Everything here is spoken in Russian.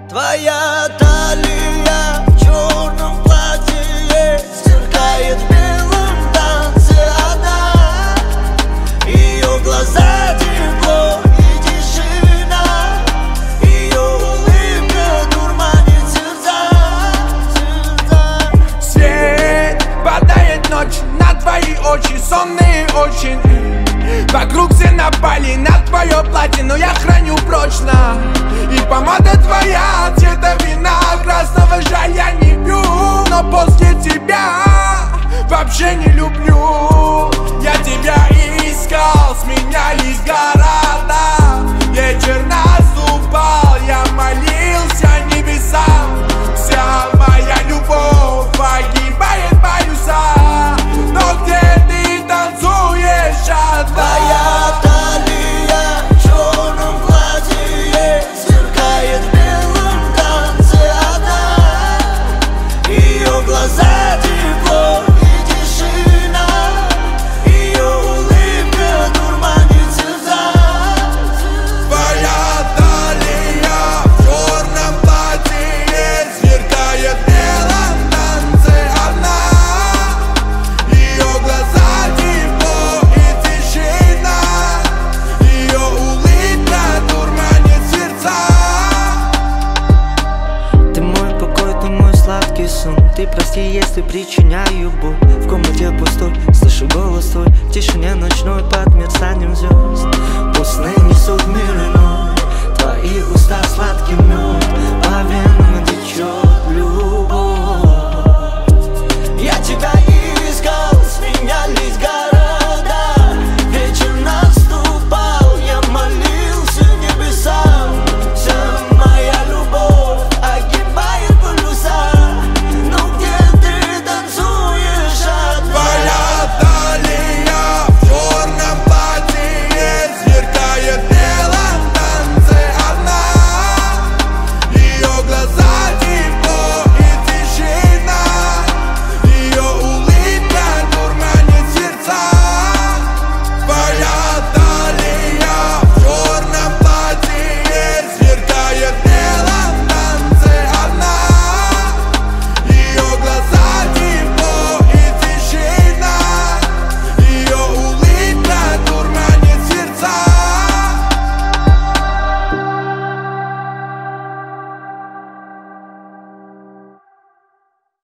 Твоя талия в черном платье сверкает в белом танце одна. Ее глаза тепло и тишина, ее улыбка дурманит сердца. Свет падает ночь на твои очи, сонные очень. Вокруг все напали на твое платье, но я храню прочно. И помада твоя цвета вина красного, жаль, я не пью. Но после тебя вообще не люблю. Я тебя искал, сменялись города. Вечер наступал, я молился небесам. Вся моя любовь погибает в полюса. Но где ты танцуешь одна? Твоя талия в черном платье сверкает в белом танце одна. Ее глаза тепло и тишина, ее улыбка дурманит сердца. Твоя талия в черном платье сверкает в белом танце одна. Ее глаза тепло и тишина, ее улыбка дурманит сердца. Ты мой покой, ты мой сладкий сон. Ты прости, если причиняю боль. В комнате пустой, слышу голос твой в тишине ночной под мерцанием звезд. Пусть сны несут мир иной.